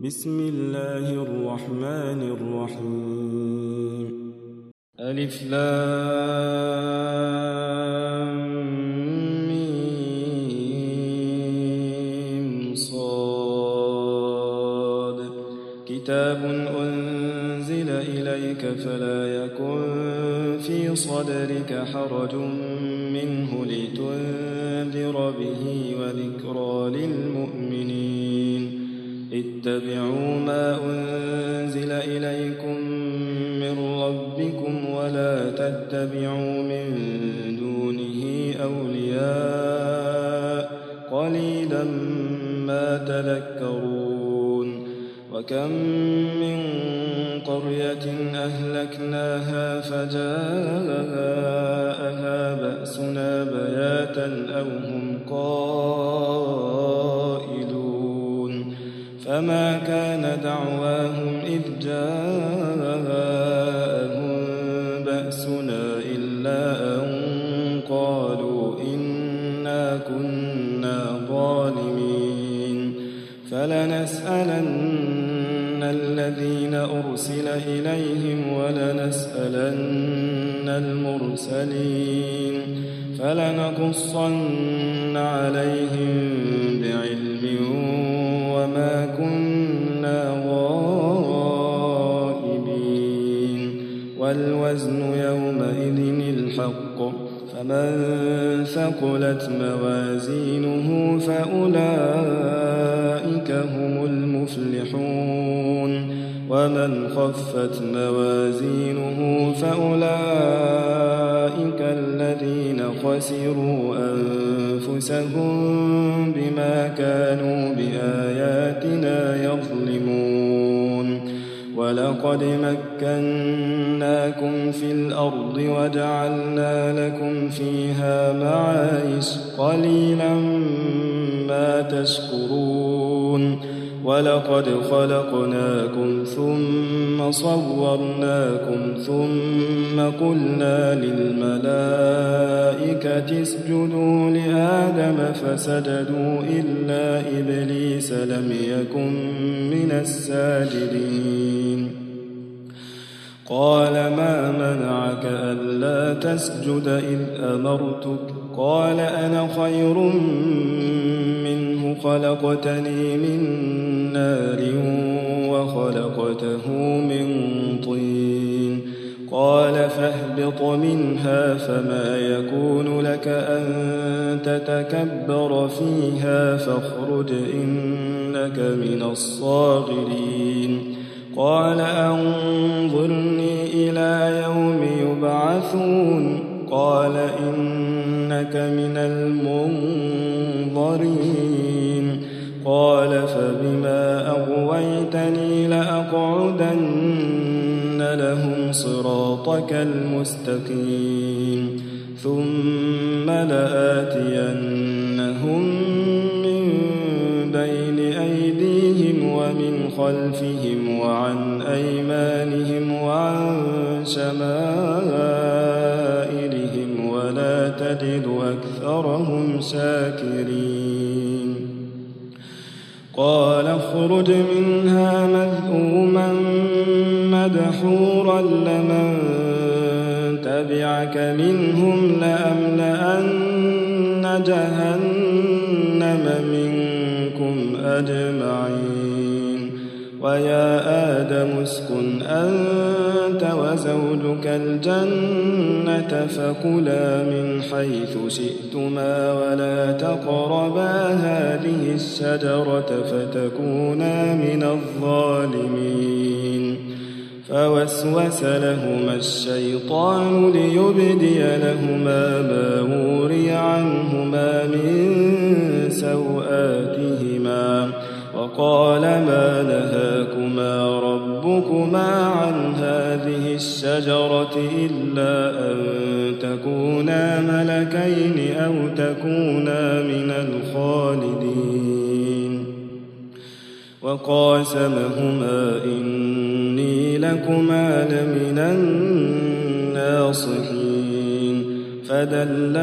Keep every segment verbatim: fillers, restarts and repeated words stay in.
بسم الله الرحمن الرحيم. ألف لام ميم صاد. كتاب أنزل إليك فلا يكن في صدرك حرج منه لتنذر به وذكرى للمؤمنين. اتبعوا ما أنزل إليكم من ربكم ولا تتبعوا من دونه أولياء قليلا ما تذكرون. وكم من قرية أهلكناها فجاءها بأسنا بياتا أو هم قائلون. فما كان دعواهم إذ جاءهم بأسنا إلا أن قالوا إنا كنا ظالمين. فلنسألن الذين أرسل إليهم ولنسألن المرسلين. فلنقصن عليهم بعلم وما كنا غائبين. والوزن يومئذ الحق. فمن ثقلت موازينه فأولئك هم المفلحون. ومن خفت موازينه فأولئك الذين خسروا أنفسهم بما كانوا بآياتنا يظلمون. ولقد مكناكم في الأرض وجعلنا لكم فيها معايش قليلا ما تشكرون. ولقد خلقناكم ثم صورناكم ثم قلنا للملائكة اسجدوا لآدم فسجدوا إلا إبليس لم يكن من الساجدين. قال ما منعك ألا تسجد إذ أمرتك؟ قال أنا خير منه خلقتني من نار وخلقته من طين. قال فاهبط منها فما يكون لك أن تتكبر فيها فاخرج إنك من الصاغرين. قال أنظرني إلى يوم يبعثون. قال إنك من المنظرين. قال فبما أغويتني لأقعدن لهم صراطك المستقيم ثم لآتينهم من بين أيديهم ومن خلفهم وعن أيمانهم وعن شمائلهم ولا تجد أكثرهم شاكرين. قال اخرج منها مذءوما مدحورا لمن تبعك منهم لأملأن جهنم منكم أجمعين. ويا آدم اسكن أنت وزوجك الجنة فكلا من حيث شئتما ولا تقربا هذه الشجرة فتكونا من الظالمين. فوسوس لهما الشيطان ليبدي لهما ما وري عنهما من سوآتهما وقال ما نهاكما ربكما عن هذه الشجرة إلا أن تكونا ملكين أو تكونا من الخالدين. وقاسمهما إني لكما لمن الناصحين.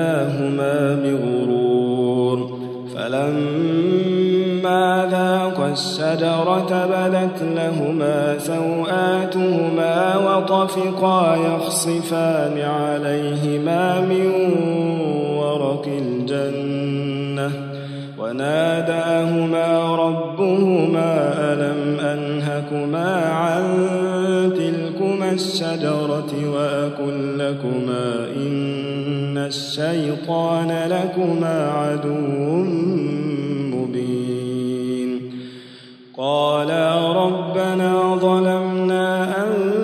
فدلاهما بغرور فلما ذاقا الشجرة بدت لهما سوآتهما وطفقا يخصفان عليهما من ورق الجنة وناداهما ربهما ألم أنهكما عن تلكما الشجرة وأقل لكما إن الشيطان لكما عدو مبين قالا ربنا ظلمنا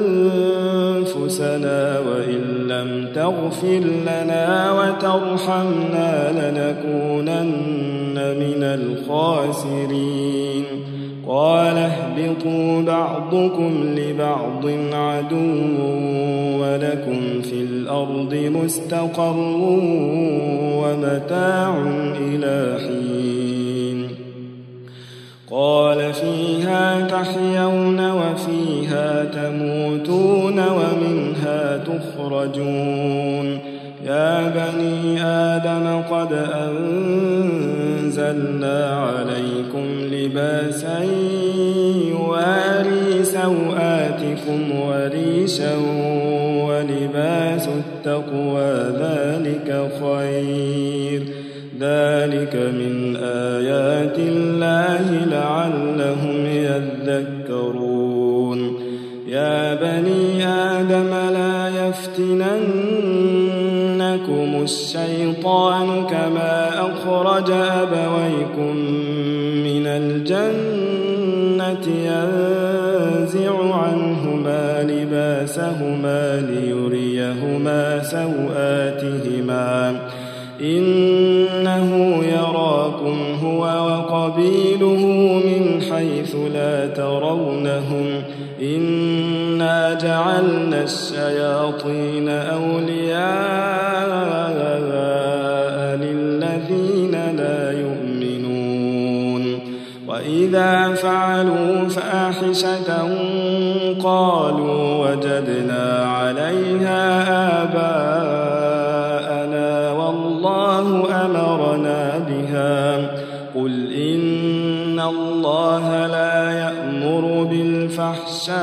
أنفسنا وإن لم تغفر لنا وترحمنا لنكونن من الخاسرين قال اهبطوا بعضكم لبعض عدو ولكم في الأرض مستقر ومتاع إلى حين قال فيها تحيون وفيها تموتون ومنها تخرجون يا بني آدم قد أنزلنا عليكم لباسا يواري سوآتكم وريشا ولباس التقوى ذلك خير ذلك من آيات الله لعلهم يذكرون يا بني آدم لا يفتننكم الشيطان كما أخرج أبويكم من الجنة ينزع عنهما لباسهما ليريهما سوآتهما إنه يراكم هو وقبيله من حيث لا ترونهم إنا جعلنا الشياطين أولياء للذين لا يؤمنون وإذا فعلوا فاحشة قالوا وجدنا عليها آباءنا والله أمرنا بها قل إن الله لا يأمر بالفحشاء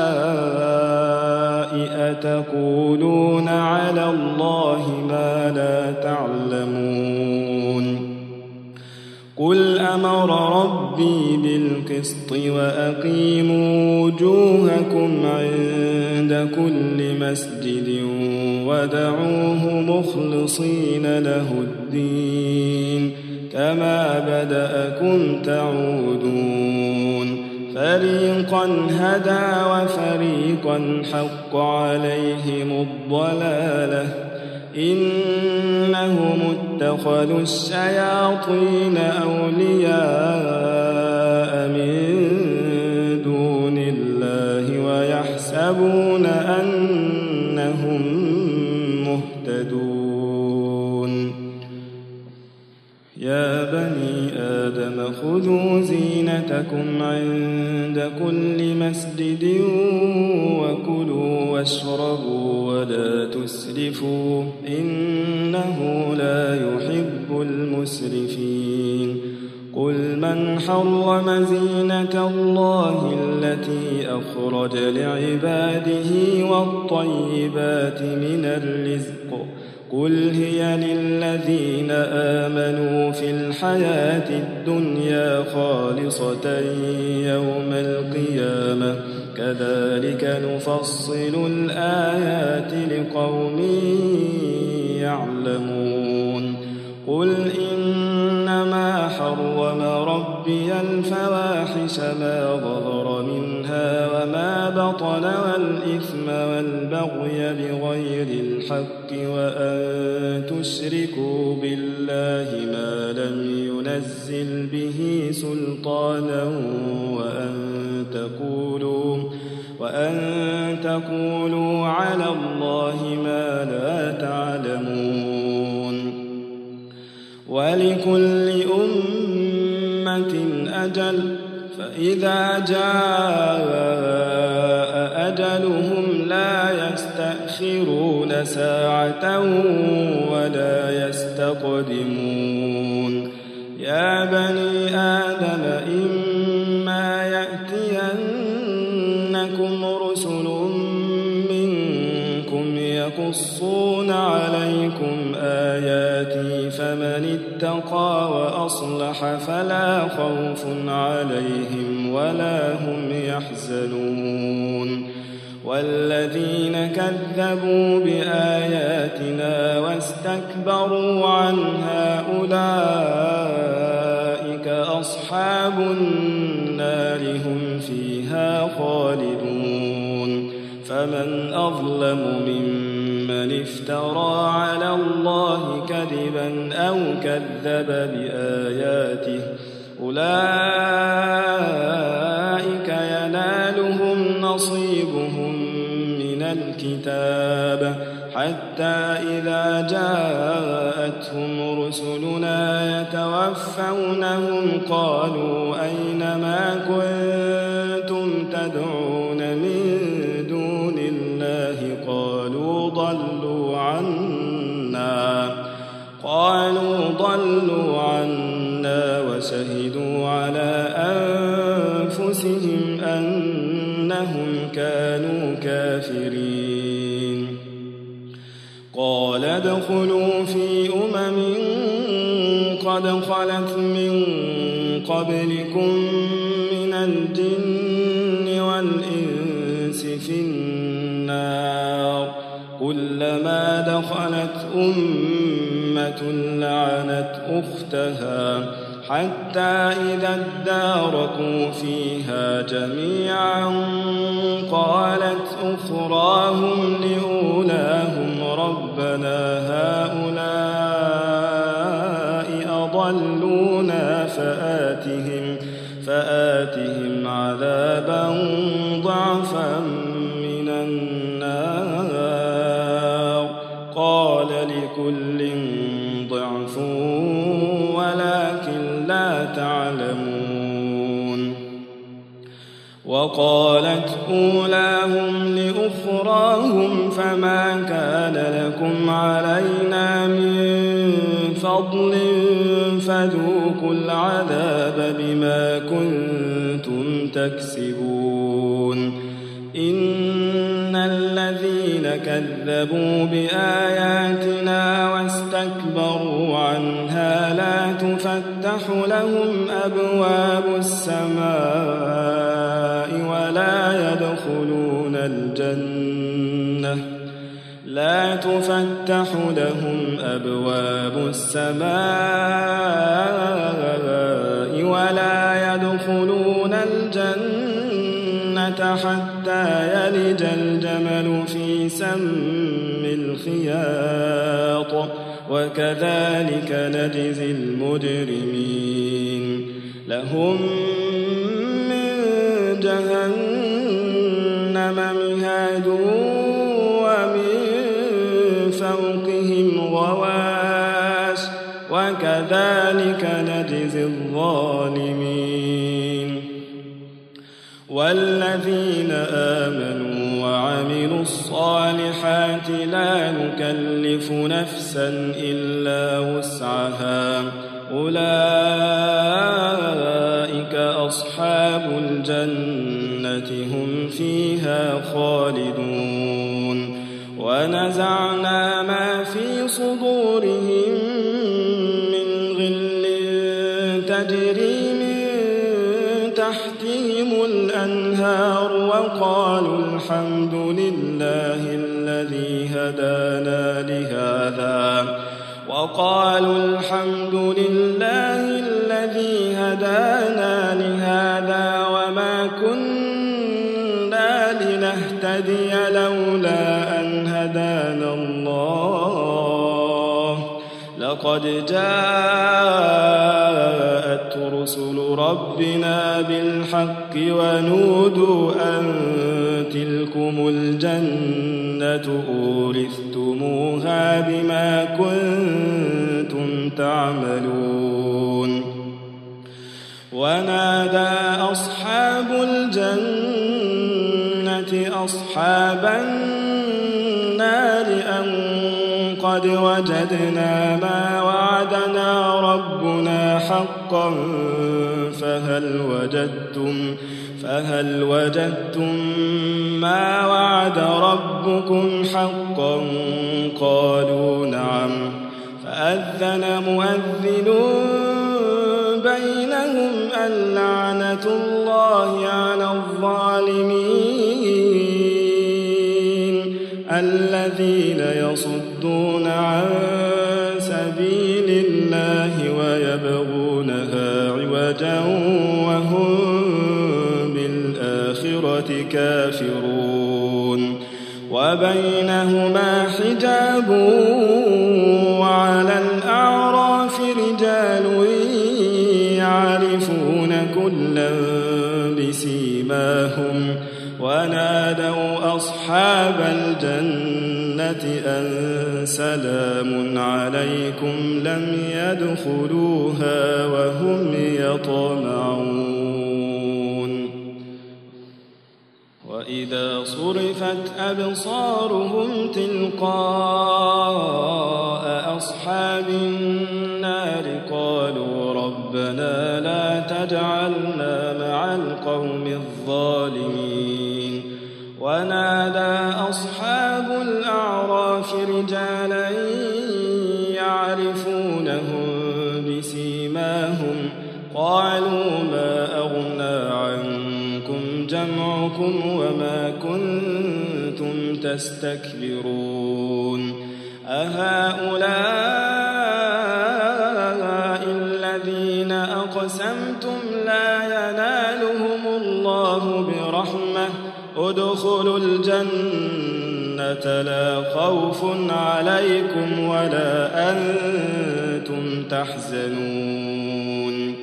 أتقولون على الله ما لا تعلمون قل أمر ربي بالقسط وأقيموا وجوهكم عند كل مسجد ودعوه مخلصين له الدين كما بدأكم تعودون فريقا هدى وفريقا حق عليهم الضلالة إنهم اتخذوا الشياطين أولياء من دون الله ويحسبون أنهم مهتدون يا بني آدم خذوا زينتكم عند كل مسجد وكلوا واشربوا ولا تسرفوا إنه لا يحب المسرفين قل من حرم زينة الله التي أخرج لعباده والطيبات من الرزق قل هي للذين آمنوا في الحياة الدنيا خالصة يوم القيامة كذلك نفصل الآيات لقوم يعلمون قل إنما حرم ربي الفواحش ما ظهر منها وما بطن والإثم والبغي بغير الحق وأن تشركوا بالله ما لم ينزل به سلطانا وأن تقولوا وأن تقولوا على الله ما لا تعلمون ولكل أمة أجل فإذا جاء أجلهم لا يستأخرون ساعة ولا يستقدمون يا بني آدم إما إليكم رسل منكم يقصون عليكم آياتي فمن اتقى وأصلح فلا خوف عليهم ولا هم يحزنون والذين كذبوا بآياتنا واستكبروا عنها أولئك أصحاب النار هم فيها خالدون فمن أظلم ممن افترى على الله كذبا أو كذب بآياته أولئك ينالهم نصيبهم من الكتاب حتى إذا جاءتهم رسلنا يتوفونهم قالوا أين ما كنتم تدعون من دون الله قالوا ضلوا عنا قالوا ضلوا عنا وشهدوا على أنفسهم أنهم كانوا كافرين قال ادخلوا في أمم قد خلت من قبلكم من الجن والإنس في النار كلما دخلت أمة لعنت أختها حتى إذا اداركوا فيها جميعا قالت أخراهم لأولاهم ربنا هؤلاء أضلونا فآتهم, فآتهم عذابا ضعفا من النار قال لكل ضعف ولكن لا تعلمون وقالت أولاهم لأخراهم فما كان لكم علينا من فضل فذوقوا العذاب بما كنتم تكسبون إن الذين كذبوا بآياتنا واستكبروا عنها لا تفتح لهم أبواب السماء ولا يدخلون الجنة لا تفتح لهم أبواب السماء ولا يدخلون الجنة حتى يلج الجمل في سم الخياط وكذلك نجزي المجرمين لهم من جهنم مهاد ومن فوقهم غواش وكذلك نجزي الظالمين والذين آمنوا وعملوا الصالحات لا نكلف نفسا إلا وسعها أولئك أصحاب الجنة هم فيها خالدون ونزعنا ما في صدورهم من غل تجري من تحتهم الأنهار وقالوا الحمد لله الذي هدانا لهذا وقالوا الحمد لله الذي هدانا لهذا وما كنا لنهتدي لولا أن هدانا الله لقد جاءت رسل ربنا بالحق ونودوا أن تلكم الجنة أورثتموها بما كنتم تعملون ونادى أصحاب الجنة أصحاب النار أن قد وجدنا ما وعدنا ربنا حقا فهل وجدتم فهل وجدتم ما وعد ربكم حقا قالوا نعم فأذن مؤذن بينهم اللعنة الله على الظالمين الذين يصدون عن سبيل الله ويبغونها عوجا وهم بالآخرة كافرون وبينهما حجاب وعلى الأعراف رجال يعرفون كلا بسيماهم ونادوا أصحاب الجنة أن سلام عليكم لم يدخلوها وهم يطمعون وإذا صرفت أبصارهم تلقاء أصحاب النار قالوا ربنا لا تجعلنا مع القوم الظالمين ونادى أصحاب الأعراف رجالا يعرفونهم بسيماهم قالوا ما أغنى عنكم جمعكم وما كنتم تستكبرون أهؤلاء الذين أقسمتم لا ينالهم الله برحمة ادخلوا الجنة لا خوف عليكم ولا أنتم تحزنون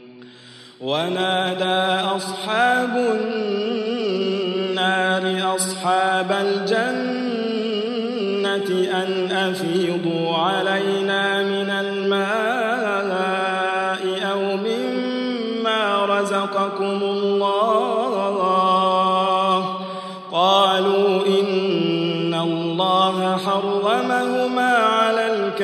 ونادى أصحاب النار أصحاب الجنة أن أفيضوا علينا من الماء أو مما رزقكم الله قالوا إن الله حرمهما على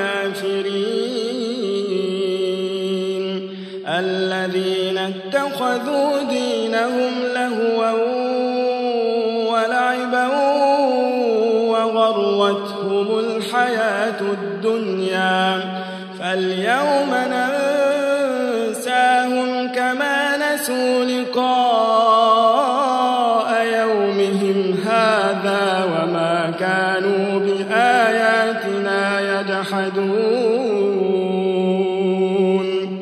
الكافرين الذين اتخذوا دينهم لهوا ولعبا وغرتهم الحياة الدنيا فاليوم ننساهم كما نسوا لقاء يومهم هذا وما كانوا بآياتنا يجحدون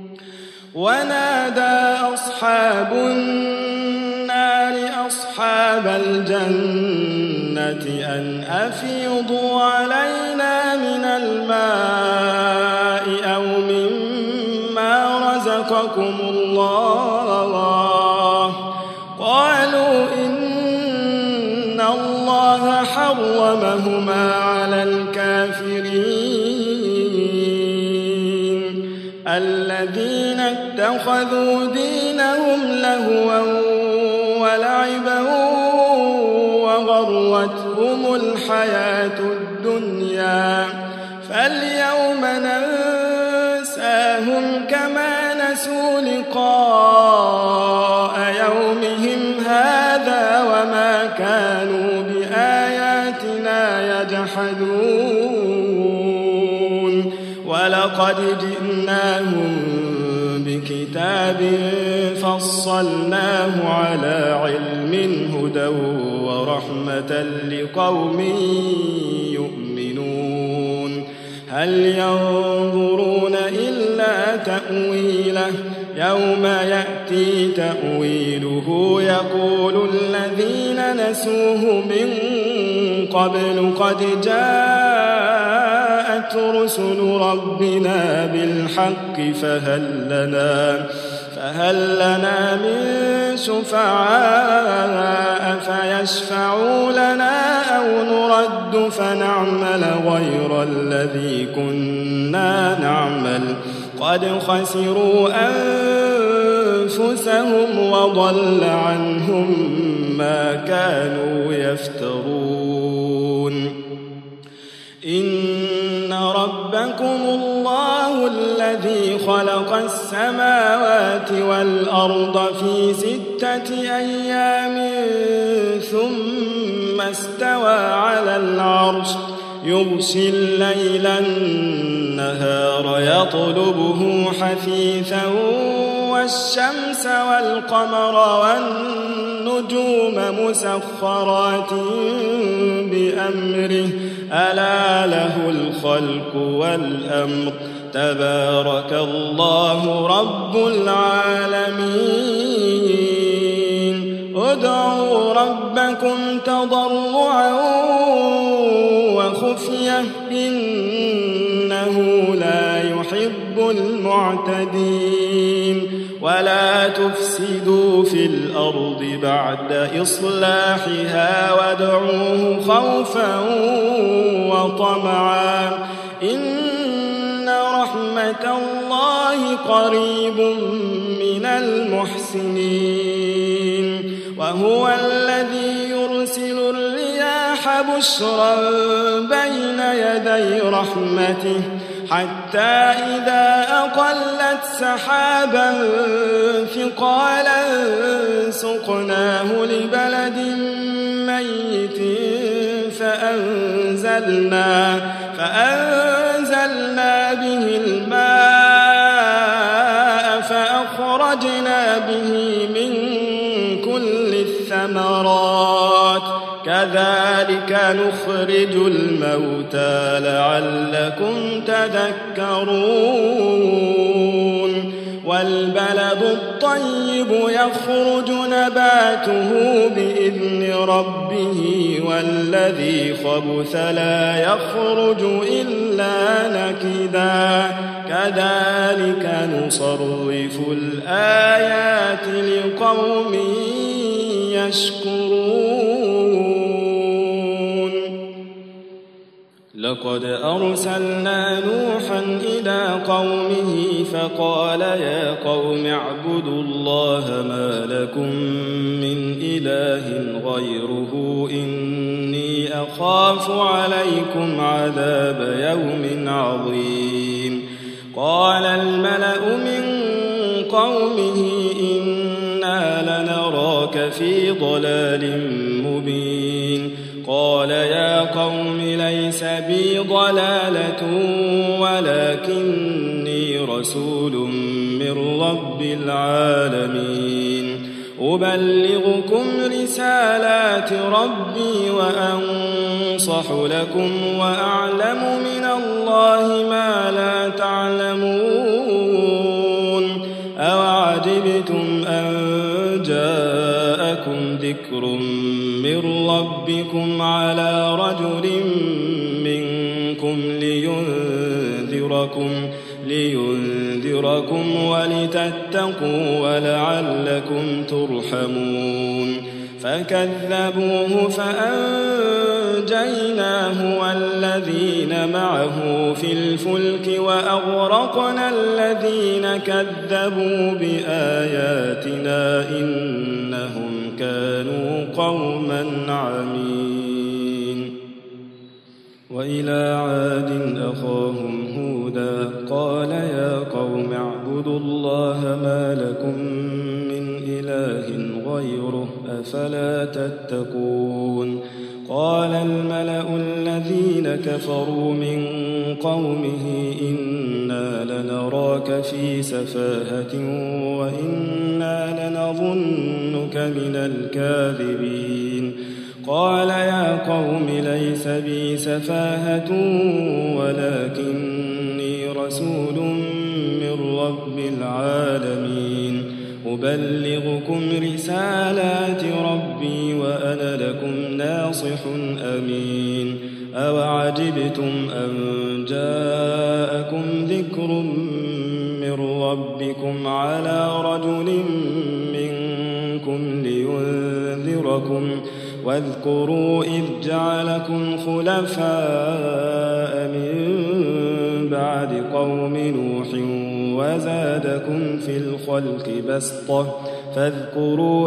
ونادى أصحاب النار أصحاب الجنة أن أفيضوا علينا من الماء أو مما رزقكم الله قالوا إن الله حرمهما على الكافرين الذين اتخذوا دينهم لهوا ولعبا وغرتهم الحياة الدنيا فاليوم ننساهم كما نسوا لقاء يومهم هذا وما كانوا بآياتنا يجحدون ولقد جئناهم بكتاب فصلناه على علم هدى ورحمة لقوم يؤمنون هل ينظرون إلا تأويله يوم يأتي تأويله يقول الذين نسوه من قبل قد جاءت رسل ربنا بالحق فهل لنا فهل لنا من شفعاء فيشفعوا لنا أو نرد فنعمل غير الذي كنا نعمل قد خسروا أنفسهم وضل عنهم ما كانوا يفترون إن ربكم الله الذي خلق السماوات والأرض في ستة ستة أيام ثم استوى على العرش يغشي الليل النهار يطلبه حثيثا والشمس والقمر والنجوم مسخرات بأمره ألا له الخلق والأمر تبارك الله رب العالمين ادعوا ربكم تضرعا وخفية إنه لا يحب المعتدين ولا تفسدوا في الأرض بعد إصلاحها وادعوه خوفا وطمعا إن رحمة الله قريب من المحسنين وهو الذي يرسل الرياح بشرا بين يدي رحمته حتى إذا أقلت سحابا ثقالا سقناه لبلد ميت فأنزلنا, فأنزلنا به الماء فأخرجنا به من كل الثمرات كذلك نخرج الموتى لعلكم تذكرون والبلد الطيب يخرج نباته بإذن ربه والذي خبث لا يخرج إلا نكدا كذلك نصرف الآيات لقوم يشكرون لقد أرسلنا نوحا إلى قومه فقال يا قوم اعبدوا الله ما لكم من إله غيره إني أخاف عليكم عذاب يوم عظيم قال الملأ من قومه إنا لنراك في ضلال مبين قال يا قوم ليس بي ضلالة ولكني رسول من رب العالمين أبلغكم رسالات ربي وأنصح لكم وأعلم من الله ما لا تعلمون أوعجبتم أن جاءكم ذكر من ربكم على رجل منكم لينذركم لينذركم ولتتقوا ولعلكم ترحمون فكذبوه فأنجيناه والذين معه في الفلك وأغرقنا الذين كذبوا بآياتنا إنهم كانوا قوما عمين وإلى عاد أخاهم هودا قال يا قوم اعبدوا الله ما لكم من إله غيره أفلا تتقون قال الملأ الذين كفروا من قومه إنا لنراك في سفاهة وإنا لنظنك من الكاذبين قال يا قوم ليس بي سفاهة ولكني رسول من رب العالمين أبلغكم رسالات ربي وأنا لكم ناصح أمين أوعجبتم أن جاءكم ذكر من ربكم على رجل منكم لينذركم واذكروا إذ جعلكم خلفاء من بعد قوم نوح وزادكم في الخلق بسطة فاذكروا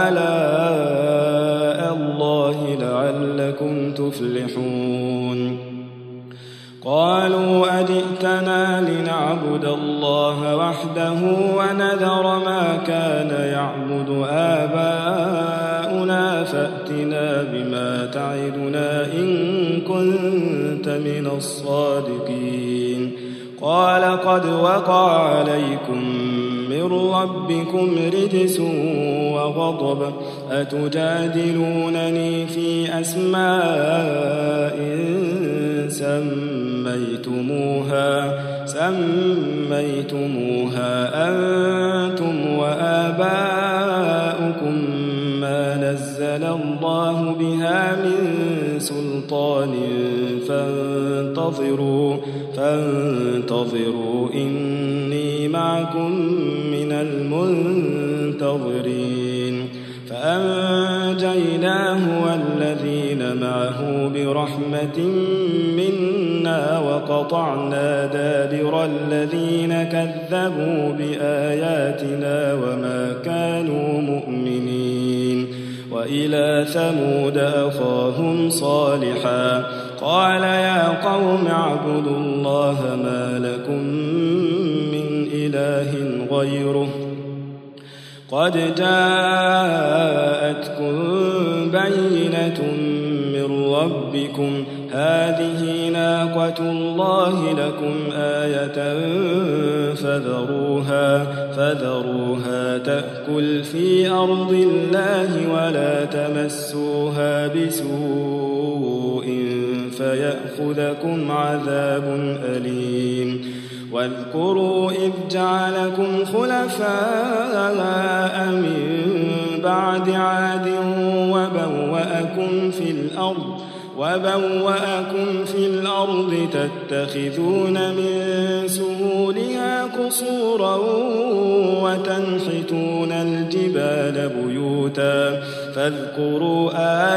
آلاء الله لعلكم تفلحون قالوا أجئتنا لنعبد الله وحده ونذر ما كان يعبد آباؤنا فأتنا بما تعدنا إن كنت من الصادقين قال قد وقع عليكم من ربكم رجس وغضب أتجادلونني في أسماء سميتموها سميتموها أنتم وآباؤكم ما نزل الله بها من سلطان فانتظروا فانتظروا إني معكم من المنتظرين فأنجيناه والذين معه برحمة منا وقطعنا دابر الذين كذبوا بآياتنا وما كانوا مؤمنين وإلى ثمود أخاهم صالحا قال يا قوم اعبدوا الله ما لكم من إله غيره قد جاءتكم بينة من ربكم هذه ناقة الله لكم آية فذروها فذروها تأكل في أرض الله ولا تمسوها بسوء فيأخذكم عذاب أليم واذكروا إذ جعلكم خلفاء من بعد عاد وبوأكم في الأرض وبوأكم في الأرض تتخذون من سهولها قصورا وتنحتون الجبال بيوتا فاذكروا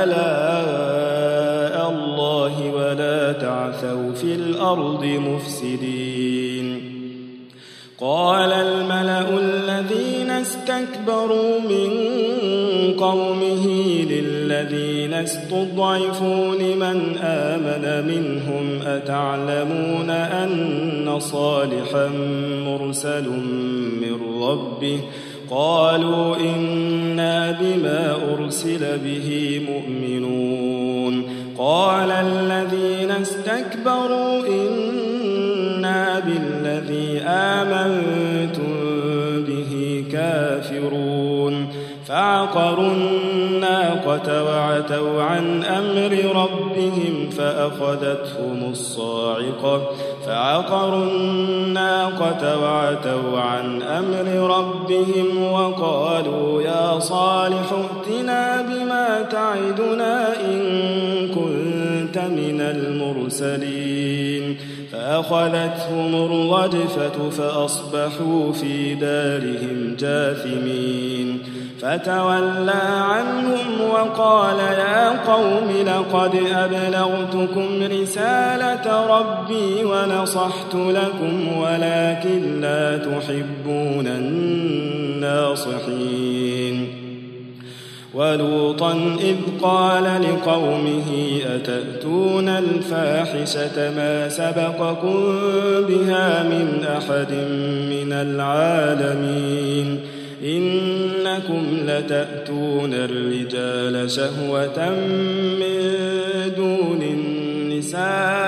آلاء الله ولا تعثوا في الأرض مفسدين قال الملأ الذين استكبروا من قومه للذين استضعفوا لمن آمن منهم أتعلمون أن صالحا مرسل من ربه قالوا إنا بما أرسل به مؤمنون قال الذين استكبروا إنا بالذي آمنتم به كافرون فعقروا الناقة وعتوا عن أمر ربهم فأخذتهم الصاعقة فعقروا الناقة وعتوا عن أمر ربهم وقالوا يا صالح ائتنا بما تعدنا إن كنت من المرسلين فأخذتهم الرجفة فأصبحوا في دارهم جاثمين فتولى عنهم وقال يا قوم لقد أبلغتكم رسالة ربي ونصحت لكم ولكن لا تحبون الناصحين ولوطا إذ قال لقومه أتأتون الفاحشة ما سبقكم بها من أحد من العالمين إنكم لتأتون الرجال شهوة من دون النساء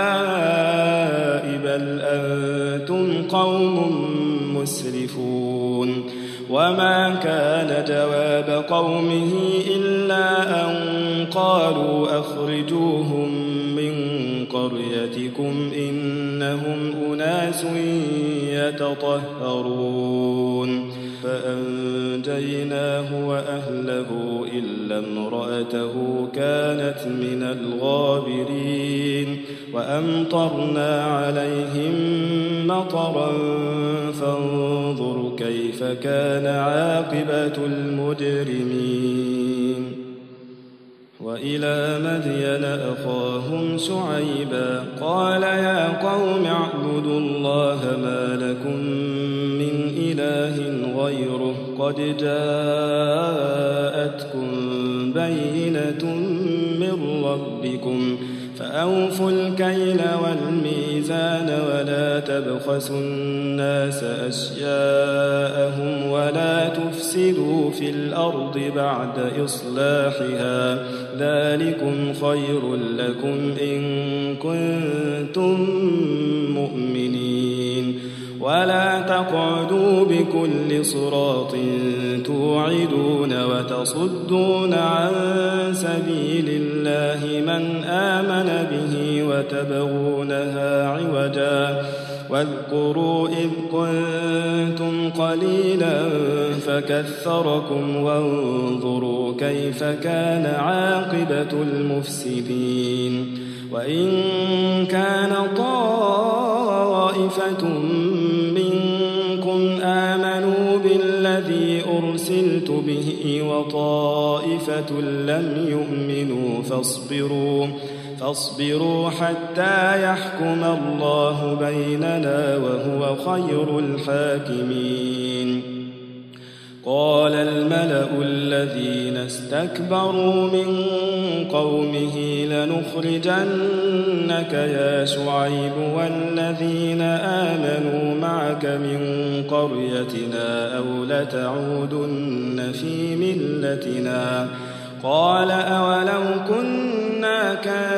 بل أنتم قوم مسرفون وما كان جواب قومه إلا أن قالوا أخرجوهم من قريتكم إنهم أناس يتطهرون فأنجيناه وأهله إلا امرأته كانت من الغابرين وأمطرنا عليهم مطرا فانظر كيف كان عاقبة المجرمين وإلى مدين أخاهم شعيبا قال يا قوم اعبدوا الله ما لكم من إله غيره قد جاءتكم بينة من ربكم فأوفوا الكيل والميزان ولا تبخسوا الناس أشياءهم ولا تفسدوا في الأرض بعد إصلاحها ذلكم خير لكم إن كنتم مؤمنين ولا تقعدوا بكل صراط توعدون وتصدون عن سبيل الله من آمن به وتبغونها عوجا واذكروا إذ كنتم قليلا فكثركم وانظروا كيف كان عاقبة المفسدين وإن كان طائفة منكم آمنوا بالذي أرسلت به وطائفة لم يؤمنوا فاصبروا فاصبروا حتى يحكم الله بيننا وهو خير الحاكمين قال الملأ الذين استكبروا من قومه لنخرجنك يا شعيب والذين آمنوا معك من قريتنا أو لتعودن في ملتنا قال أولو كنا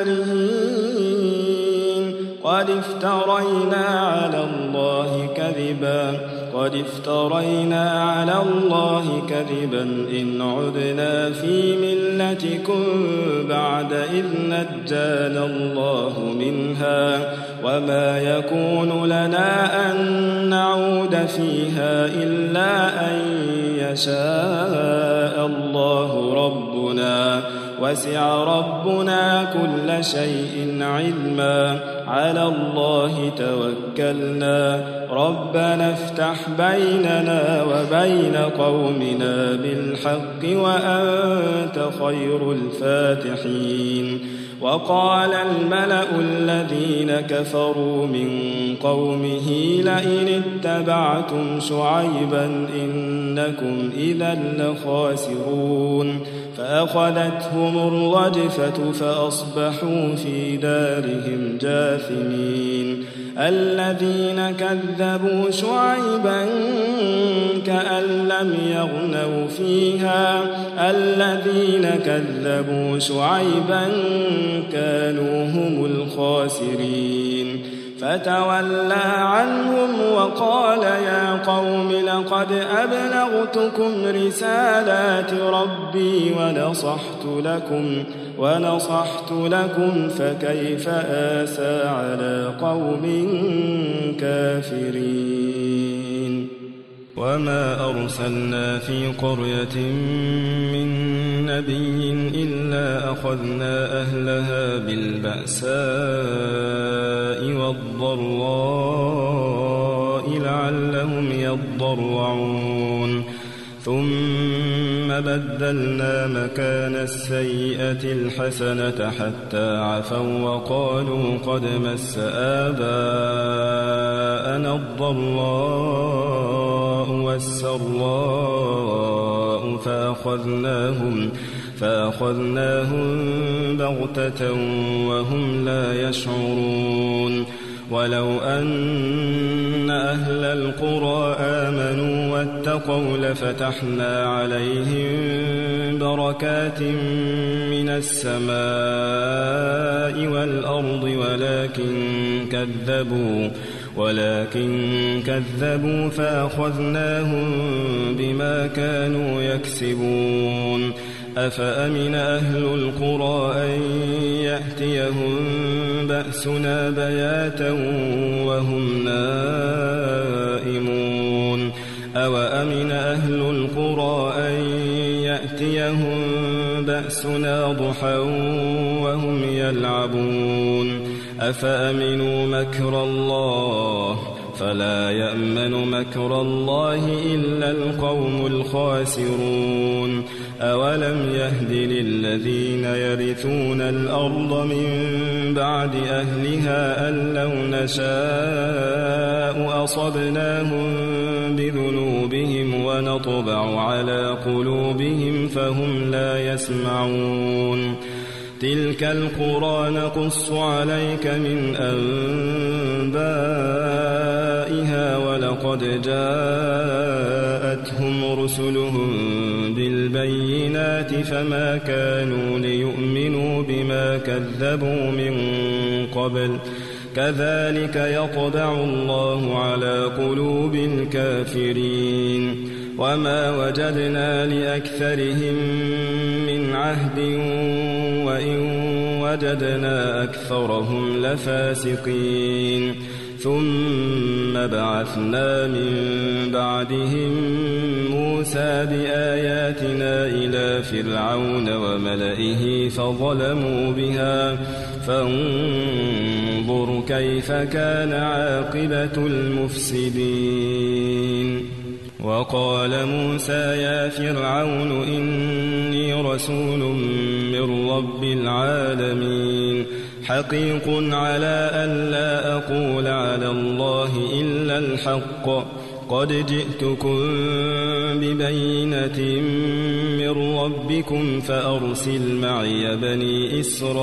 كارهين قد افترينا على الله كذبا قد افترينا على الله كذبا إن عدنا في ملتكم بعد إذ نجانا الله منها وما يكون لنا أن نعود فيها إلا أن يشاء الله ربنا وسع ربنا كل شيء علما على الله توكلنا ربنا افتح بيننا وبين قومنا بالحق وأنت خير الفاتحين وقال الملأ الذين كفروا من قومه لئن اتبعتم شعيبا إنكم إذا لخاسرون فأخذتهم الرجفة فأصبحوا في دارهم جاثمين الذين كذبوا شعيبا كأن لم يغنوا فيها الذين كذبوا شعيبا كانوا هم الخاسرين فتولى عنهم وقال يا قوم لقد أبلغتكم رسالات ربي ونصحت لكم ونصحت لكم فكيف آسى على قوم كافرين وما أرسلنا في قرية من نبي إلا أخذنا أهلها بالبأساء والضراء لعلهم يضرعون ثم بدلنا مكان السيئة الحسنة حتى عفوا وقالوا قد مس آباءنا الضراء والسراء فأخذناهم فأخذناهم بغتة وهم لا يشعرون ولو أن أهل القرى آمنوا واتقوا لفتحنا عليهم بركات من السماء والأرض ولكن كذبوا ولكن كذبوا فأخذناهم بما كانوا يكسبون أفأمن أهل القرى أن يأتيهم بأسنا بياتا وهم نائمون أوأمن أهل القرى أن يأتيهم بأسنا ضحى وهم يلعبون أفأمنوا مكر الله فلا يأمن مكر الله إلا القوم الخاسرون أولم يهد للذين يرثون الأرض من بعد أهلها أن لو نشاء أصبناهم بذنوبهم ونطبع على قلوبهم فهم لا يسمعون تلك القرى نقص عليك من أنبائها ولقد جاءتهم رسلهم بالبينات فما كانوا ليؤمنوا بما كذبوا من قبل كذلك يطبع الله على قلوب الكافرين وما وجدنا لأكثرهم من عهد وإن وجدنا أكثرهم لفاسقين ثم بعثنا من بعدهم موسى بآياتنا إلى فرعون وملئه فظلموا بها فانظر كيف كان عاقبة المفسدين وقال موسى يا فرعون إني رسول من رب العالمين حقيق على أن لا أقول على الله إلا الحق قد جئتكم ببينة من ربكم فأرسل معي بني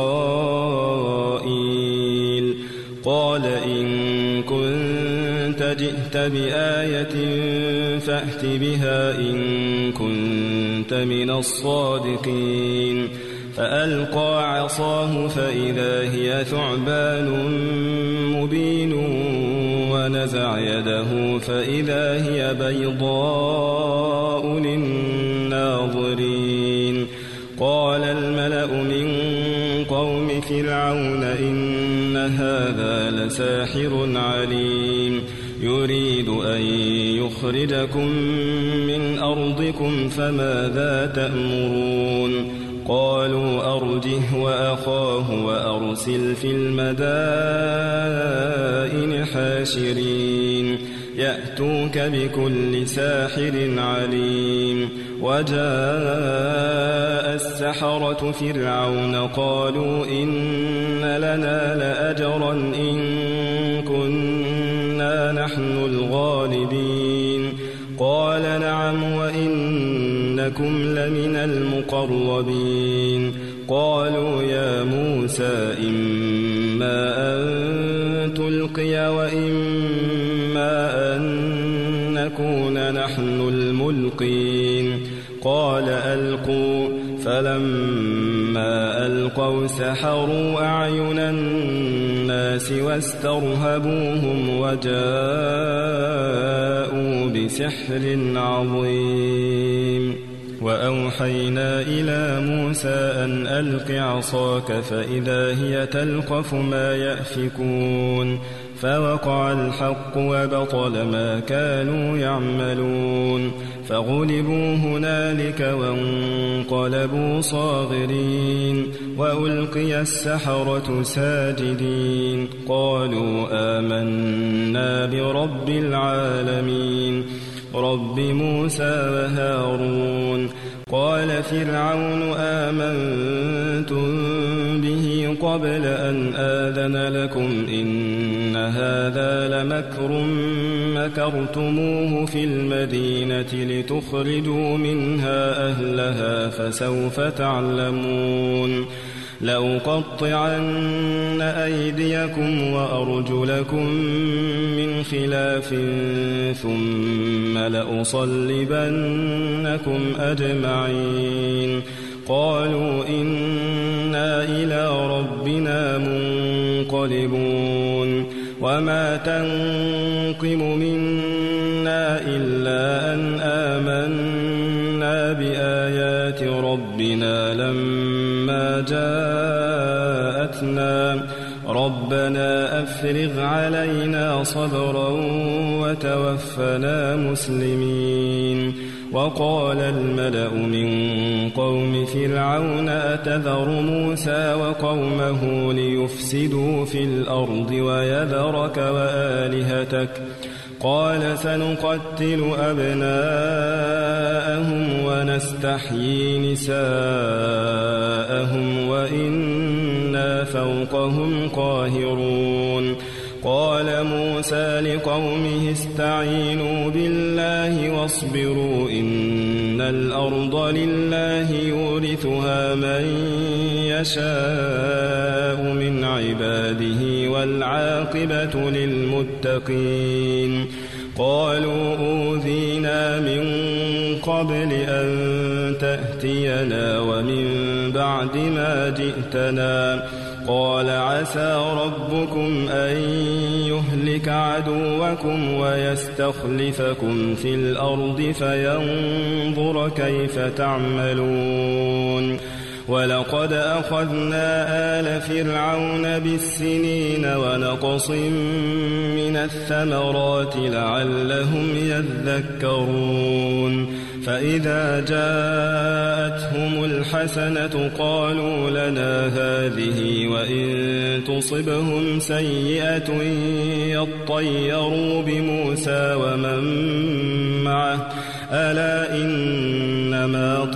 إسرائيل قال إن كنت جئت بآية فأت بها إن كنت من الصادقين فألقى عصاه فإذا هي ثعبان مبين ونزع يده فإذا هي بيضاء للناظرين قال الملأ من قوم فرعون إن هذا لساحر عليم يريد أن يخرجكم من أرضكم فماذا تأمرون قالوا أرجه وأخاه وأرسل في المدائن حاشرين يأتوك بكل ساحر عليم وجاء السحرة فرعون قالوا إن لنا لأجرا إن كنا نحن الغالبين قال نعم وإنكم لمن المقربين قالوا يا موسى إما أن تلقي وإما أن نكون نحن الملقين قال ألقوا فلما ألقوا سحروا أعين الناس واسترهبوهم وجاءوا بسحر عظيم وأوحينا إلى موسى أن ألق عصاك فإذا هي تلقف ما يأفكون فوقع الحق وبطل ما كانوا يعملون فغلبوا هنالك وانقلبوا صاغرين وألقي السحرة ساجدين قالوا آمنا برب العالمين رب موسى وهارون قال فرعون آمنتم به قبل أن آذن لكم إن هذا لمكر مكرتموه في المدينة لتخرجوا منها أهلها فسوف تعلمون لأقطعن أيديكم وأرجلكم من خلاف ثم لأصلبنكم أجمعين قالوا إنا إلى ربنا منقلبون وما تنقم منا إلا أن آمنا بآيات ربنا لما جاءتنا ربنا أفرغ علينا صبرا وتوفنا مسلمين وقال الملأ من قوم فرعون أتذر موسى وقومه ليفسدوا في الأرض ويذرك وآلهتك قال سنقتل أبناءهم ونستحيي نساءهم وإنا فوقهم قاهرون قال موسى لقومه استعينوا بالله واصبروا إن إن الأرض لله يورثها من يشاء من عباده والعاقبة للمتقين قالوا أوذينا من قبل أن تأتينا ومن بعد ما جئتنا قال عسى ربكم أن يهلك عدوكم ويستخلفكم في الأرض فينظر كيف تعملون ولقد أخذنا آل فرعون بالسنين ونقص من الثمرات لعلهم يذكرون فإذا جاءتهم الحسنة قالوا لنا هذه وإن تصبهم سيئة يطيروا بموسى ومن معه ألا إنما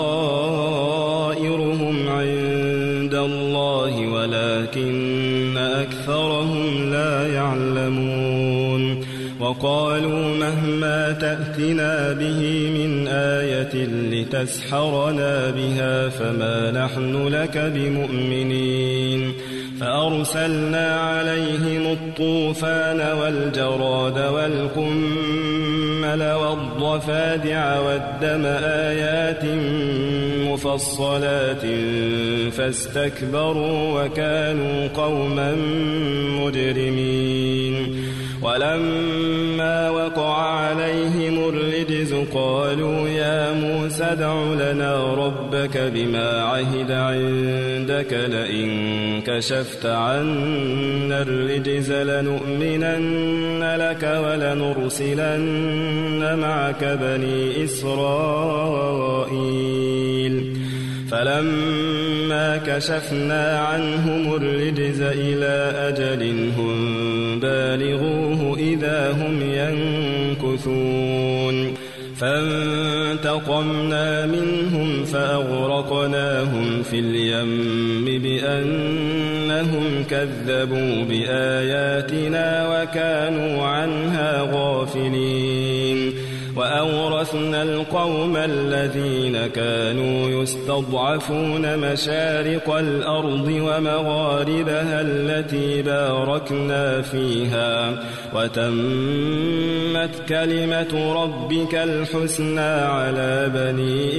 طائرهم عند الله ولكن أكثرهم لا يعلمون وقالوا مهما تأتنا به من آية لتسحرنا بها فما نحن لك بمؤمنين فأرسلنا عليهم الطوفان والجراد والقمل والضفادع والدم آيات مفصلات فاستكبروا وكانوا قوما مجرمين ولما وقع عليهم الرجز قالوا يا موسى ادع لنا ربك بما عهد عندك لئن كشفت عنا الرجز لنؤمنن لك ولنرسلن معك بني إسرائيل فلما كشفنا عنهم الرجز إلى أجل هم بالغوه إذا هم ينكثون فانتقمنا منهم فأغرقناهم في اليم بأنهم كذبوا بآياتنا وكانوا عنها غافلين وأورثنا القوم الذين كانوا يستضعفون مشارق الأرض ومغاربها التي باركنا فيها وتمت كلمة ربك الحسنى على بني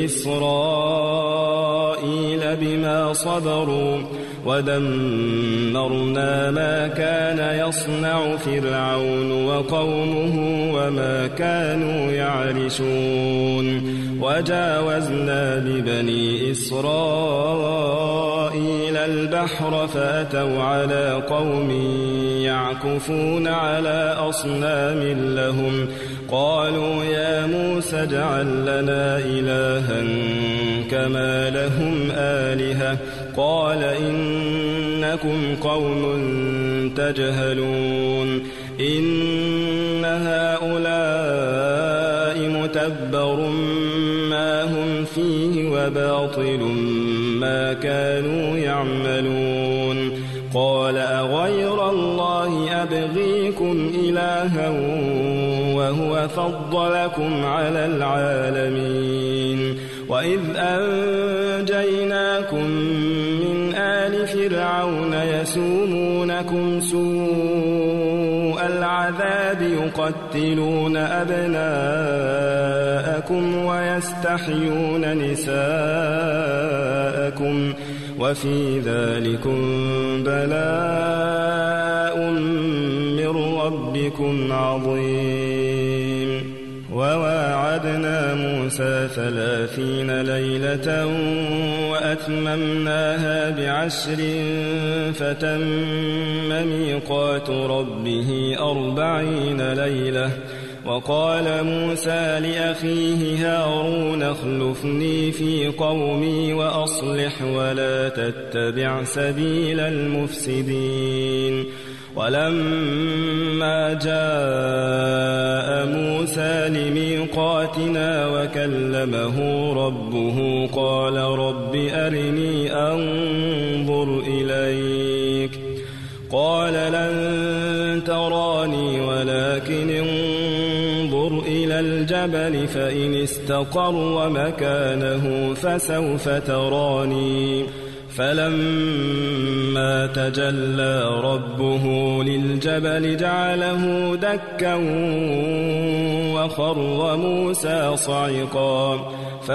إسرائيل بما صبروا ودمرنا ما كان يصنع فرعون وقومه وما كانوا يعرشون وجاوزنا ببني إسرائيل البحر فأتوا على قوم يعكفون على أصنام لهم قالوا يا موسى اجعل لنا إلها كما لهم آلهة قال إنكم قوم تجهلون إن هؤلاء متبر ما هم فيه وباطل ما كانوا يعملون قال أغير الله أبغيكم إلها وهو فضلكم على العالمين وإذ أنجيناكم من آل فرعون يسومونكم سوء العذاب يقتلون أبناءكم ويستحيون نساءكم وفي ذلكم بلاء من ربكم عظيم وواعدنا موسى ثلاثين ليلة وأتممناها بعشر فتم ميقات ربه أربعين ليلة وقال موسى لأخيه هارون اخلفني في قومي وأصلح ولا تتبع سبيل المفسدين ولما جاء موسى لميقاتنا وكلمه ربه قال رب أرني أنظر إليك قال لن تراني ولكن انظر إلى إلى الجبل فإن استقر مكانه فسوف تراني فلما تجلى ربه للجبل جعله دكا وخر موسى صعقا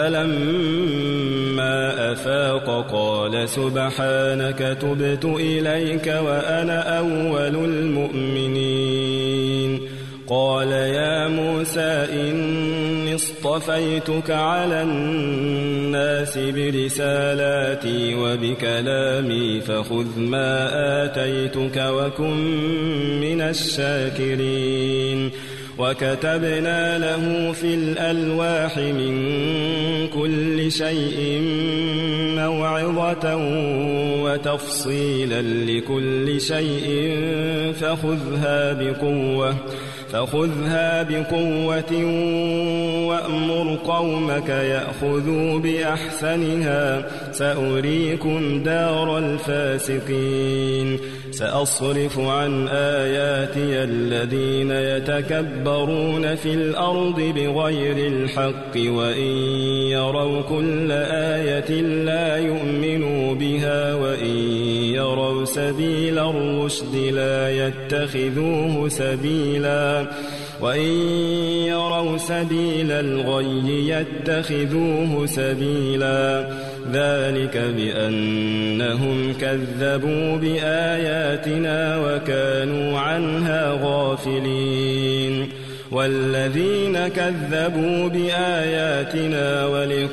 فلما أفاق قال سبحانك تبت إليك وأنا أول المؤمنين قال يا موسى إني اصطفيتك على الناس برسالاتي وبكلامي فخذ ما آتيتك وكن من الشاكرين وكتبنا له في الألواح من كل شيء موعظة وتفصيلا لكل شيء فخذها بقوة فخذها بقوة وأمر قومك يأخذوا بأحسنها سأريكم دار الفاسقين سأصرف عن آياتي الذين يتكبرون في الأرض بغير الحق وإن يروا كل آية لا يؤمنوا بها وإن يروا سبيل الرشد لا يتخذوه سبيلا وإن يروا سبيل الغي يتخذوه سبيلا ذلك بأنهم كذبوا بآياتنا وكانوا عنها غافلين والذين كذبوا بآياتنا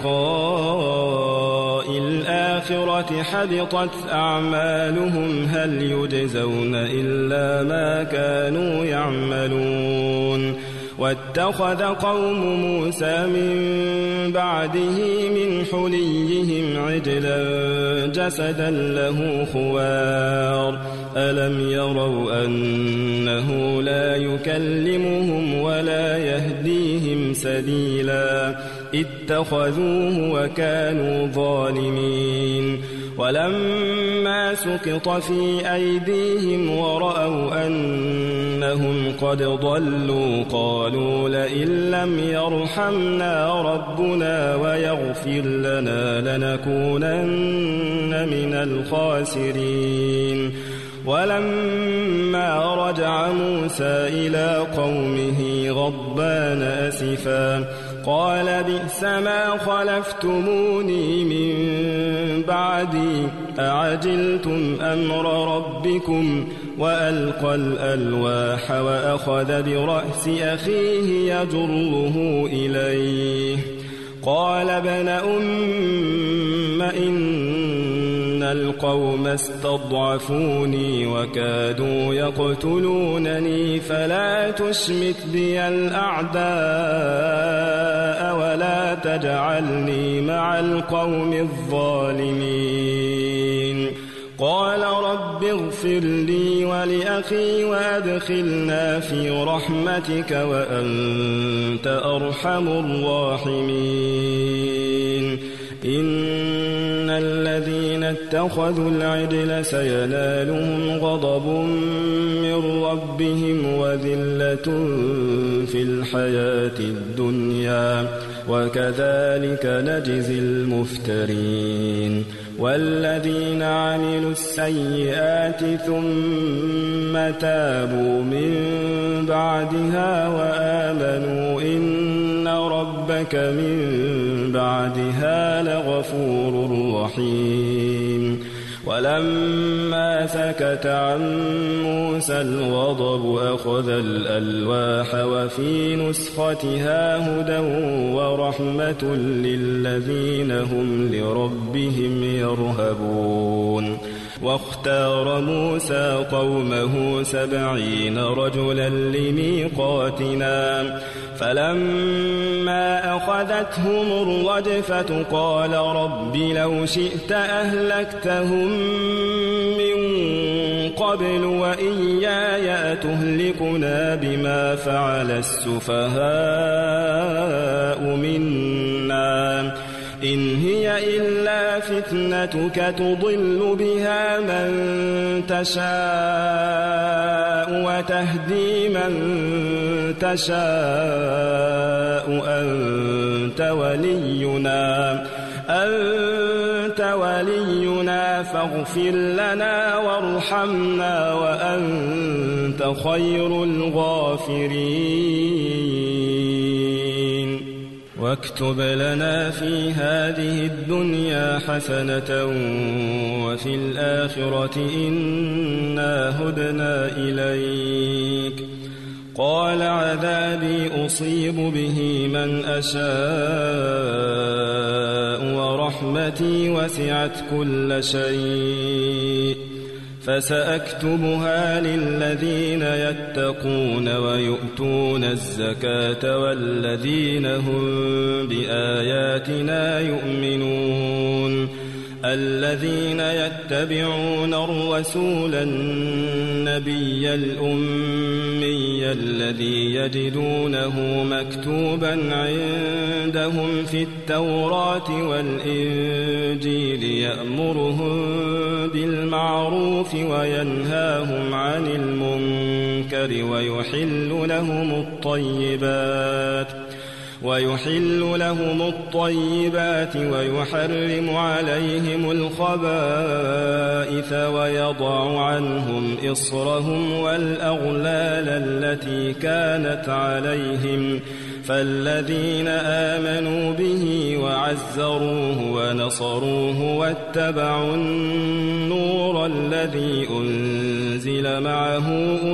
ولقاء الآخرة حبطت أعمالهم هل يجزون إلا ما كانوا يعملون واتخذ قوم موسى من بعده من حليهم عجلا جسدا له خوار ألم يروا أنه لا يكلمهم ولا يهديهم سبيلا اتخذوه وكانوا ظالمين ولما سقط في أيديهم ورأوا أنهم قد ضلوا قالوا لئن لم يرحمنا ربنا ويغفر لنا لنكونن من الخاسرين ولما رجع موسى إلى قومه غضبان أسفا قال بئس ما خلفتموني من بعدي أعجلتم أمر ربكم وألقى الألواح وأخذ برأس أخيه يجره إليه قال ابن أم إن القوم استضعفوني وكادوا يقتلونني فلا تشمت بي الأعداء ولا تجعلني مع القوم الظالمين قال رب اغفر لي ولأخي وأدخلنا في رحمتك وأنت أرحم الراحمين إن الذين اتخذوا العجل سينالهم غضب من ربهم وذلة في الحياة الدنيا وكذلك نجزي المفترين والذين عملوا السيئات ثم تابوا من بعدها وآمنوا إن ربك من بعدها لغفور رحيم ولما سكت عن موسى الغضب أخذ الألواح وفي نسختها هدى ورحمة للذين هم لربهم يرهبون واختار موسى قومه سبعين رجلا لميقاتنا فلما أخذتهم الرجفة قال رب لو شئت أهلكتهم من قبل وإياي أتهلكنا بما فعل السفهاء منا إن هي إلا فتنتك تضل بها من تشاء وتهدي من تشاء أنت ولينا أنت ولينا فاغفر لنا وارحمنا وأنت خير الغافرين واكتب لنا في هذه الدنيا حسنة وفي الآخرة إنا هدنا إليك قال عذابي أصيب به من أشاء ورحمتي وسعت كل شيء فسأكتبها للذين يتقون ويؤتون الزكاة والذين هم بآياتنا يؤمنون الذين يتبعون الرسول النبي الأمي الذي يجدونه مكتوبا عندهم في التوراة والإنجيل يأمرهم بالمعروف وينهاهم عن المنكر ويحل لهم الطيبات ويحل لهم الطيبات ويحرم عليهم الخبائث ويضع عنهم إصرهم والأغلال التي كانت عليهم فالذين آمنوا به وعزروه ونصروه واتبعوا النور الذي أنزل معه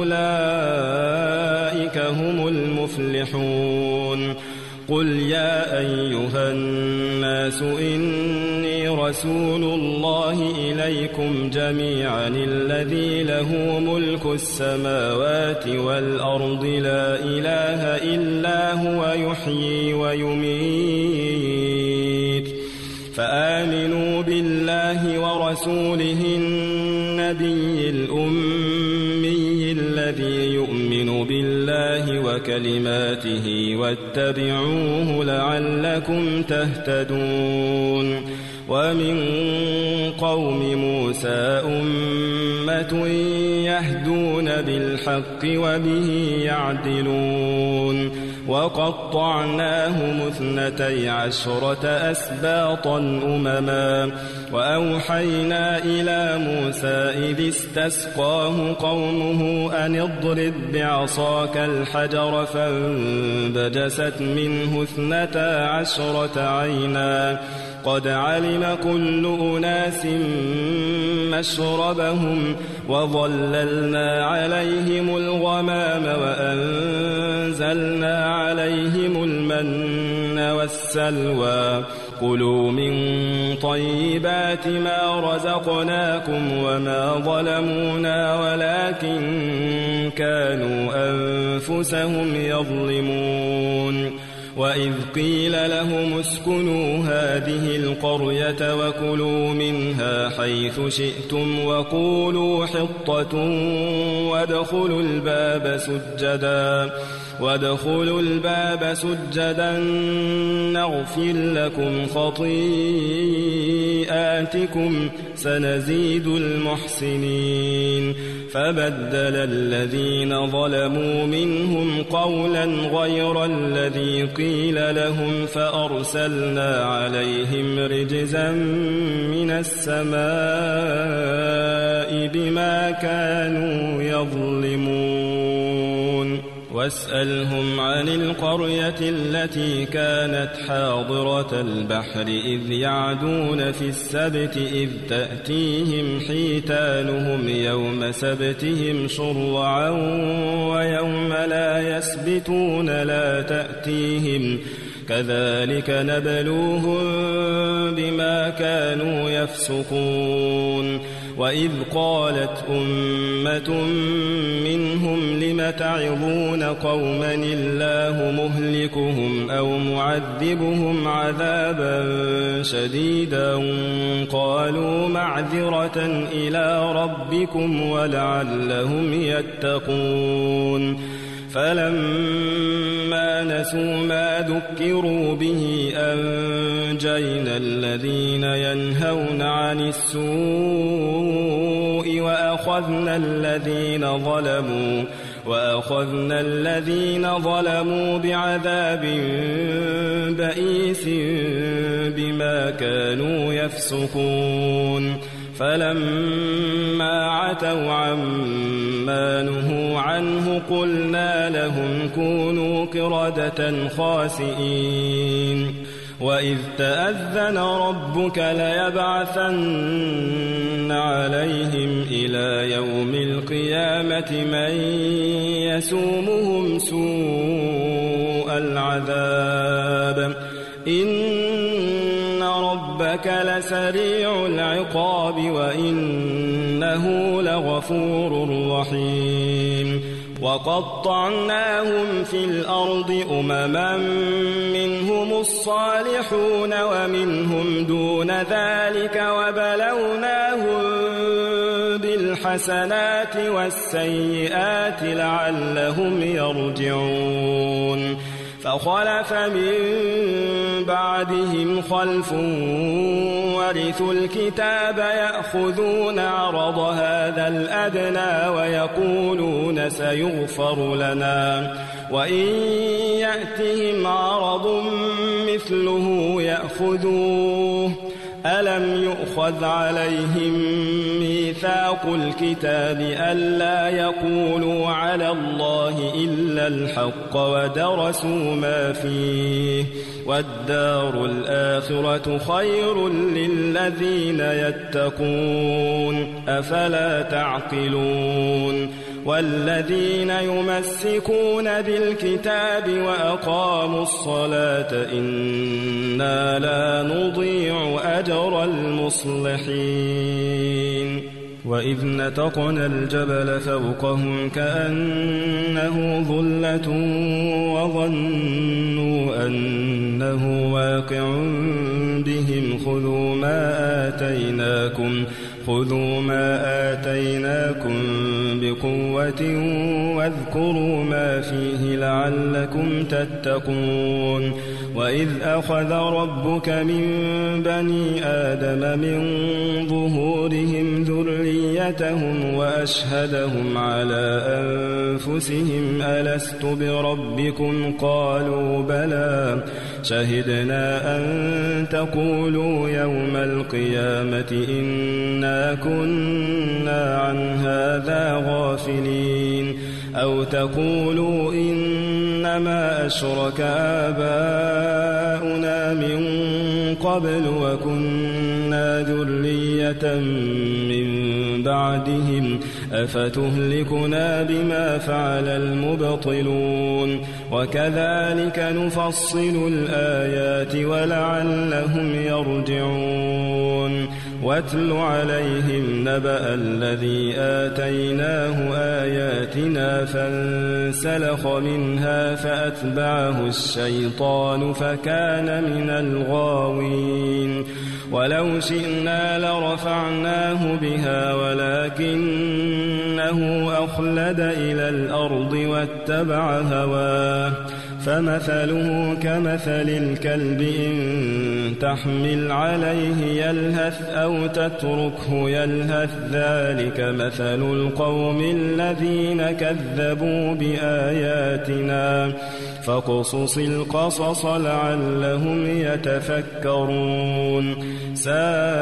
أولئك هم المفلحون قل يا أيها الناس إني رسول الله إليكم جميعا الذي له ملك السماوات والأرض لا إله إلا هو يحيي ويميت فآمنوا بالله ورسوله النبي الأمي الذي يؤمن بالله وكلماته واتبعوه لعلكم تهتدون ومن قوم موسى أمة يهدون بالحق وبه يعدلون وقطعناهم اثنتي عشرة أسباطا أمما وأوحينا إلى موسى إذ استسقاه قومه أن اضرب بعصاك الحجر فانبجست منه اثنتا عشرة عينا قد علم كل أناس مشربهم وظللنا عليهم الغمام وأنزلنا عليهم المن والسلوى كلوا من طيبات ما رزقناكم وما ظلمونا ولكن كانوا أنفسهم يظلمون وإذ قيل لهم اسكنوا هذه القرية وكلوا منها حيث شئتم وقولوا حطة وادخلوا الباب سجدا وادخلوا الباب سجدا نغفر لكم خطيئاتكم سنزيد المحسنين فبدل الذين ظلموا منهم قولا غير الذي قيل لهم فأرسلنا عليهم رجزا من السماء بما كانوا يظلمون واسألهم عن القرية التي كانت حاضرة البحر إذ يعدون في السبت إذ تأتيهم حيتانهم يوم سبتهم شرعا ويوم لا يسبتون لا تأتيهم كذلك نبلوهم بما كانوا يفسقون وإذ قالت أمة منهم لم تعظون قوما الله مهلكهم أو معذبهم عذابا شديدا قالوا معذرة إلى ربكم ولعلهم يتقون فلما نسوا ما ذكروا به أنجينا الذين ينهون عن السوء وأخذنا الذين ظلموا وأخذنا الذين ظلموا بعذاب بئيس بما كانوا يفسقون فلما عتوا عما نهوا عنه قلنا لهم كونوا قردة خاسئين وإذ تأذن ربك ليبعثن عليهم إلى يوم القيامة من يسومهم سوء العذاب إن ربك لسريع العقاب وإنه لغفور رحيم وقطعناهم في الأرض أمما منهم الصالحون ومنهم دون ذلك وبلوناهم بالحسنات والسيئات لعلهم يرجعون فخلف من بعدهم خلف ورثوا الكتاب يأخذون عرض هذا الأدنى ويقولون سيغفر لنا وإن يأتهم عرض مثله يأخذوه ألم يؤخذ عليهم ميثاق الكتاب ألا يقولوا على الله إلا الحق ودرسوا ما فيه والدار الآخرة خير للذين يتقون أفلا تعقلون والذين يمسكون بالكتاب وأقاموا الصلاة إنا لا نضيع أجر المصلحين وإذ نتقنا الجبل فوقهم كأنه ظلة وظنوا أنه واقع بهم خذوا ما آتيناكم خذوا ما آتيناكم بقوة واذكروا ما فيه لعلكم تتقون وإذ أخذ ربك من بني آدم من ظهورهم ذريتهم وأشهدهم على أنفسهم ألست بربكم قالوا بلى شهدنا أن تقولوا يوم القيامة إنا كنا عن هذا غافلين أو تقولوا إنما أشرك آباؤنا من قبل وكنا ذرية من بعدهم أفتهلكنا بما فعل المبطلون وكذلك نفصل الآيات ولعلهم يرجعون واتل عليهم نبأ الذي آتيناه آياتنا فانسلخ منها فأتبعه الشيطان فكان من الغاوين ولو شئنا لرفعناه بها ولكنه أخلد إلى الأرض واتبع هواه فمثله كمثل الكلب إن تحمل عليه يلهث أو تتركه يلهث ذلك مثل القوم الذين كذبوا بآياتنا فاقصص القصص لعلهم يتفكرون ساء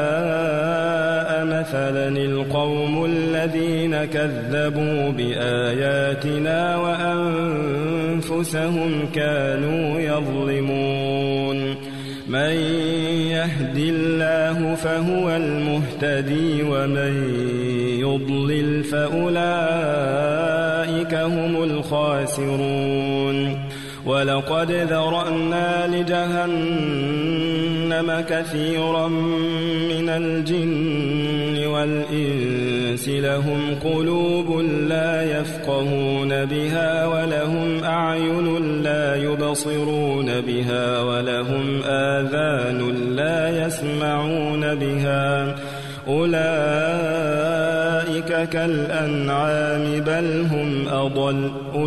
مثلا القوم الذين كذبوا بآياتنا وأنفسهم كانوا يظلمون من يهد الله فهو المهتدي ومن يضلل فأولئك هم الخاسرون ولقد ذرأنا لجهنم كثيرا من الجن والإنس لهم قلوب لا يفقهون بها ولهم أعين لا يبصرون بها ولهم آذان لا يسمعون بها أولئك أولئك كالأنعام بل هم أضل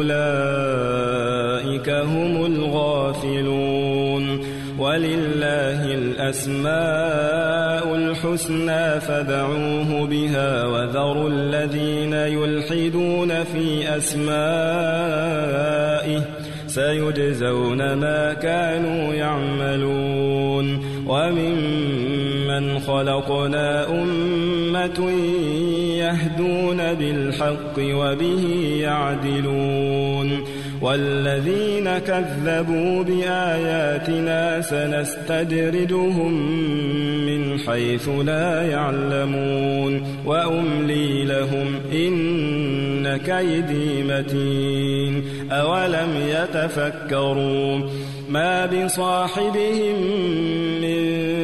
أولئك هم الغافلون ولله الأسماء الحسنى فادعوه بها وذروا الذين يلحدون في أسمائه سيجزون ما كانوا يعملون وممن خلقنا أمة يهدون بالحق وبه يعدلون والذين كذبوا بآياتنا سنستدرجهم من حيث لا يعلمون وأملي لهم إن كيدي متين أولم يتفكروا ما بصاحبهم من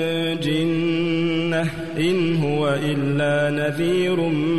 جنة إن هو إلا نذير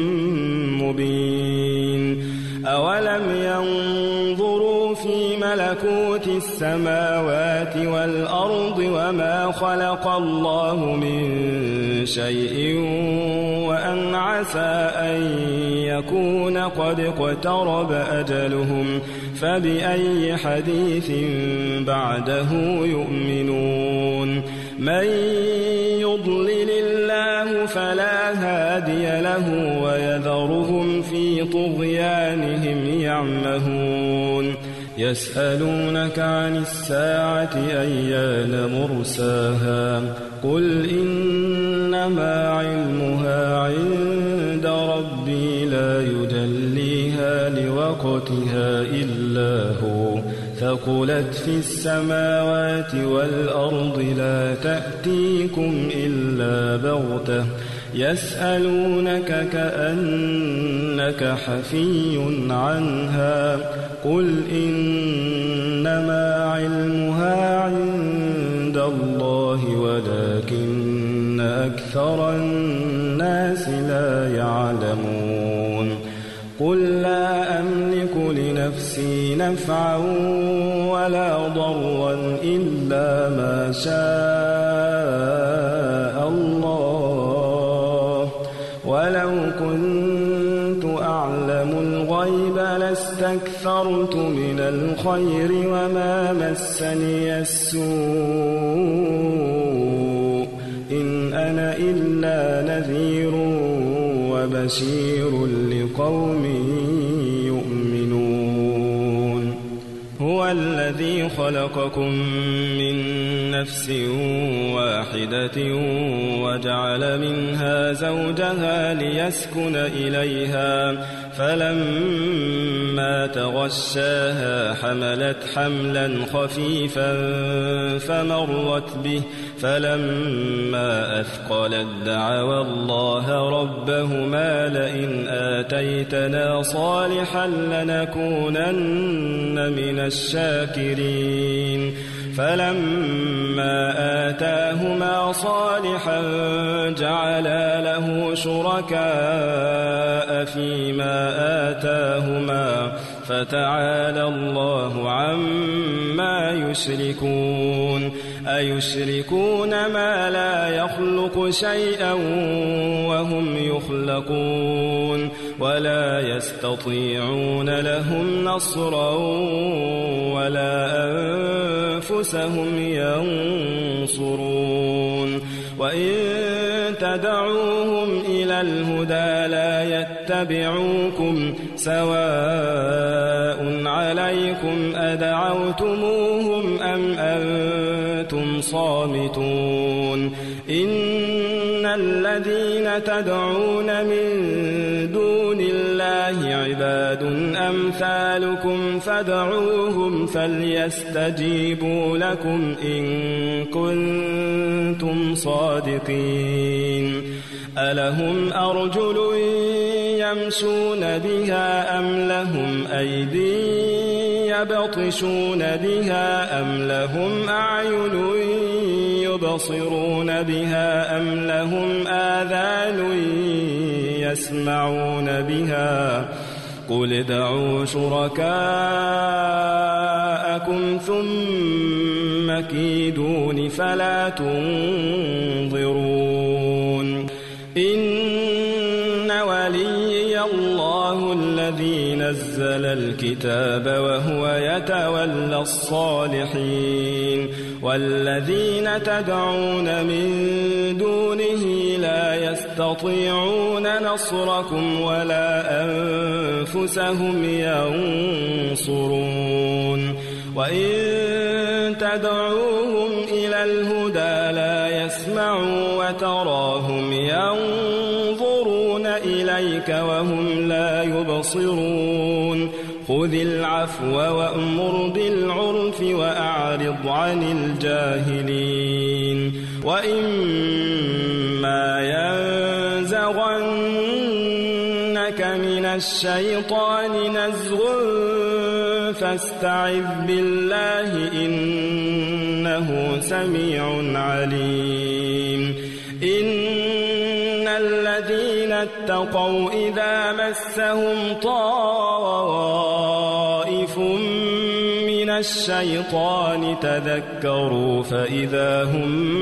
مبين أولم ينظروا في ملكوت السماوات والأرض وما خلق الله من شيء وأن عسى أن يكون قد اقترب أجلهم فبأي حديث بعده يؤمنون من يضلل الله فلا هادي له ويذرهم في طغيانهم يعمهون يسألونك عن الساعة أيان مرساها قل إنما علمها عند ربي لا يجليها لوقتها إلا هو ثقلت في السماوات والأرض لا تأتيكم إلا بغتة يسألونك كأنك حفي عنها قل إنما علمها عند الله ولكن أكثر الناس لا يعلمون قل لا أملك لنفسي نفعا ولا ضرا إلا ما شاء الله ولو كنت أعلم الغيب لاستكثرت من الخير وما مسني السوء إن أنا إلا نذير وبشير لقوم يؤمنون هو الذي خلقكم من نفس واحدة وجعل منها زوجها ليسكن إليها فلما تغشاها حملت حملا خفيفا فمرت به فلما أثقلت دعوا الله ربهما لئن آتيتنا صالحا لنكونن من الشاكرين فلما آتاهما صالحا جعلا له شركاء فيما آتاهما فتعالى الله عما يشركون أيشركون ما لا يخلق شيئا وهم يخلقون ولا يستطيعون لهم نصرا ولا أنفسهم ينصرون وإن تدعوهم إلى الهدى لا يتبعوكم سواء عليكم أدعوتموهم أم أنتم صامتون إن الذين تدعون من دون الله عباد أمثالكم فادعوهم فليستجيبوا لكم إن كنتم صادقين ألهم أرجل يمشون بها أم لهم أيدي يبطشون بها أم لهم أعين يبصرون بها أم لهم آذان يسمعون بها قل ادعوا شركاءكم ثم كيدون فلا تنظرون إن ولي الذي نزل الكتاب وهو يتولى الصالحين والذين تدعون من دونه لا يستطيعون نصركم ولا أنفسهم ينصرون وإن تدعوهم إلى الهدى لا يسمعوا وتراهم ينظرون إليك وهم لا يبصرون خذ العفو وأمر بالعرف وأعرض عن الجاهلين وإما ينزغنك من الشيطان نزغ فاستعذ بالله إنه سميع عليم إن الذين اتقوا إذا مسهم طائف من الشيطان تذكروا فإذا هم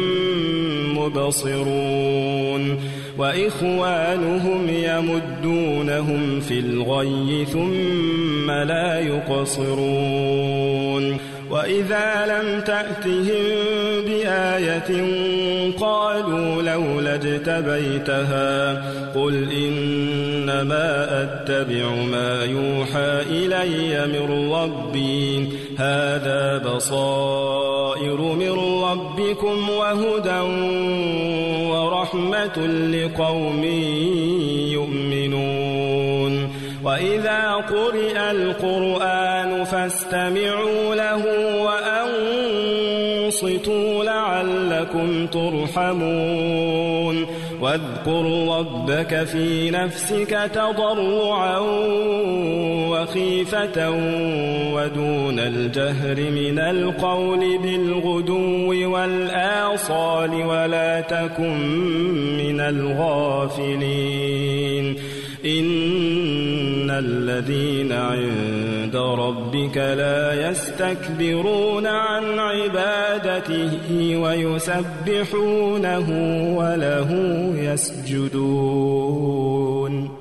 مبصرون وإخوانهم يمدونهم في الغي ثم لا يقصرون وإذا لم تأتهم بآية قالوا لولا اجتبيتها قل إنما أتبع ما يوحى إلي من ربي هذا بصائر من ربكم وهدى ورحمة لقوم يؤمنون وإذا قرئ القرآن فاستمعوا له وأنصتوا لعلكم ترحمون واذكر ربك في نفسك تضرعا وخيفة ودون الجهر من القول بالغدو والآصال ولا تكن من الغافلين إن الذين عند ربك لا يستكبرون عن عبادته ويسبحونه وله يسجدون